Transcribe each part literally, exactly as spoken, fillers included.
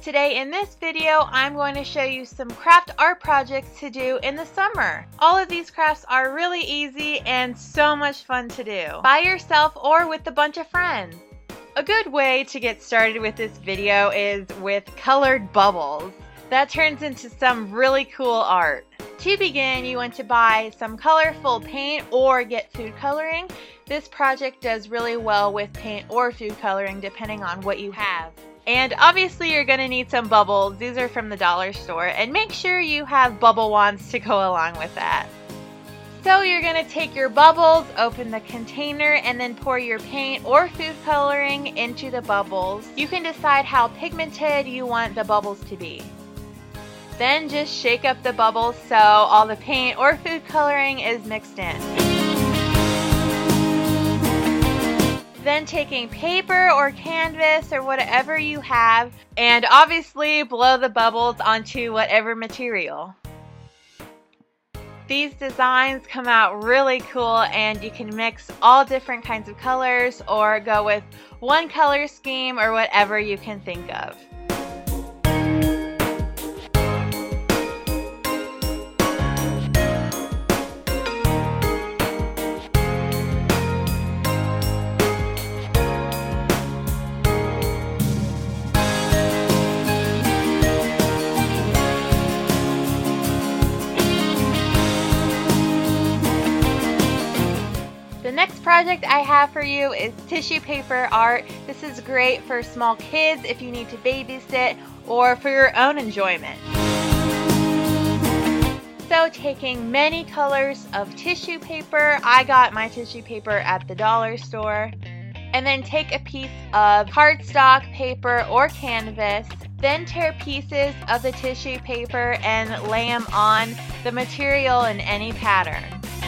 today in this video, I'm going to show you some craft art projects to do in the summer. All of these crafts are really easy and so much fun to do, by yourself or with a bunch of friends. A good way to get started with this video is with colored bubbles. That turns into some really cool art. To begin, you want to buy some colorful paint or get food coloring. This project does really well with paint or food coloring depending on what you have. And obviously you're going to need some bubbles. These are from the dollar store, and make sure you have bubble wands to go along with that. So you're going to take your bubbles, open the container, and then pour your paint or food coloring into the bubbles. You can decide how pigmented you want the bubbles to be. Then just shake up the bubbles so all the paint or food coloring is mixed in. Then taking paper or canvas or whatever you have, and obviously blow the bubbles onto whatever material. These designs come out really cool, and you can mix all different kinds of colors or go with one color scheme or whatever you can think of. The next project I have for you is tissue paper art. This is great for small kids if you need to babysit or for your own enjoyment. So taking many colors of tissue paper, I got my tissue paper at the dollar store, and then take a piece of cardstock paper or canvas, then tear pieces of the tissue paper and lay them on the material in any pattern.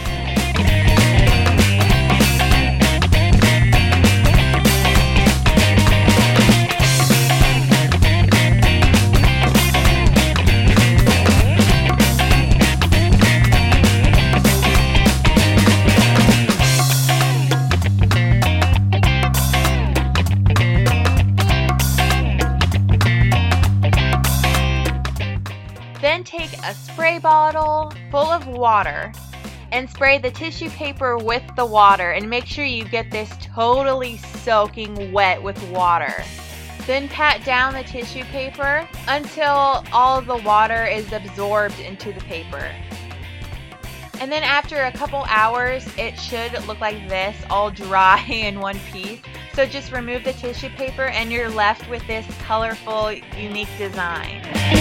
Then take a spray bottle full of water and spray the tissue paper with the water, and make sure you get this totally soaking wet with water. Then pat down the tissue paper until all of the water is absorbed into the paper. And then after a couple hours, it should look like this, all dry in one piece. So just remove the tissue paper and you're left with this colorful, unique design.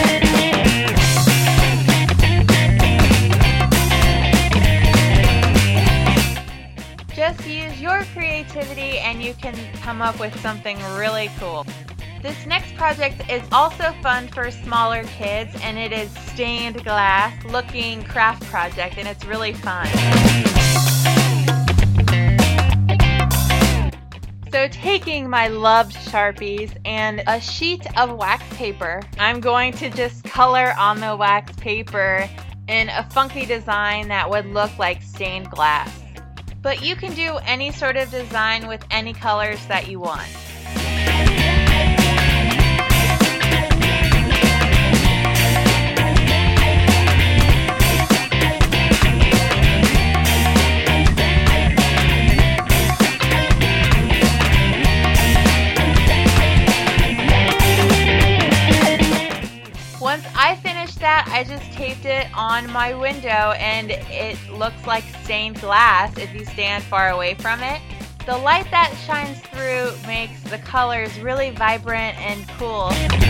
Just use your creativity and you can come up with something really cool. This next project is also fun for smaller kids, and it is stained glass looking craft project, and it's really fun. So taking my loved Sharpies and a sheet of wax paper, I'm going to just color on the wax paper in a funky design that would look like stained glass. But you can do any sort of design with any colors that you want. Once I finished that, I just taped it on my window, and it looks like stained glass if you stand far away from it. The light that shines through makes the colors really vibrant and cool.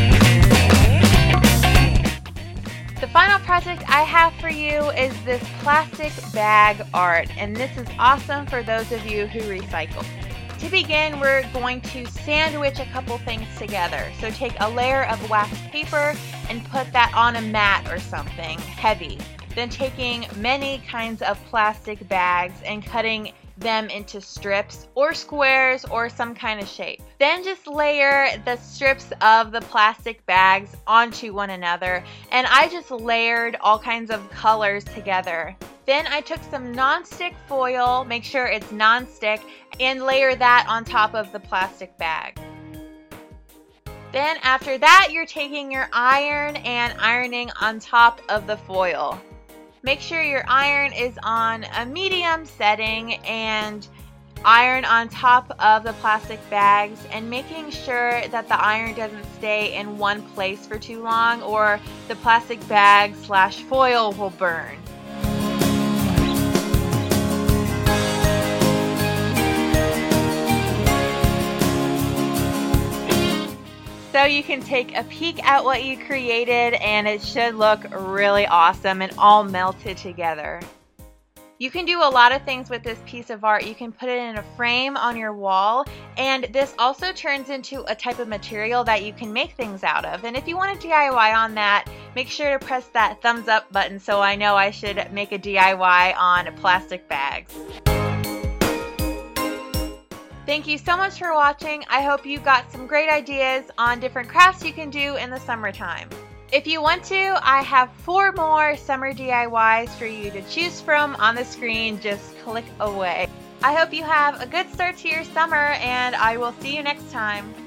The final project I have for you is this plastic bag art, and this is awesome for those of you who recycle. To begin, we're going to sandwich a couple things together. So take a layer of wax paper and put that on a mat or something heavy. Then taking many kinds of plastic bags and cutting them into strips or squares or some kind of shape. Then just layer the strips of the plastic bags onto one another, and I just layered all kinds of colors together. Then I took some non-stick foil, make sure it's non-stick, and layer that on top of the plastic bag. Then after that, you're taking your iron and ironing on top of the foil. Make sure your iron is on a medium setting and iron on top of the plastic bags, and making sure that the iron doesn't stay in one place for too long or the plastic bag slash foil will burn. So you can take a peek at what you created, and it should look really awesome and all melted together. You can do a lot of things with this piece of art. You can put it in a frame on your wall, and this also turns into a type of material that you can make things out of. And if you want to D I Y on that, make sure to press that thumbs up button so I know I should make a D I Y on plastic bags. Thank you so much for watching. I hope you got some great ideas on different crafts you can do in the summertime. If you want to, I have four more summer D I Ys for you to choose from on the screen. Just click away. I hope you have a good start to your summer, and I will see you next time.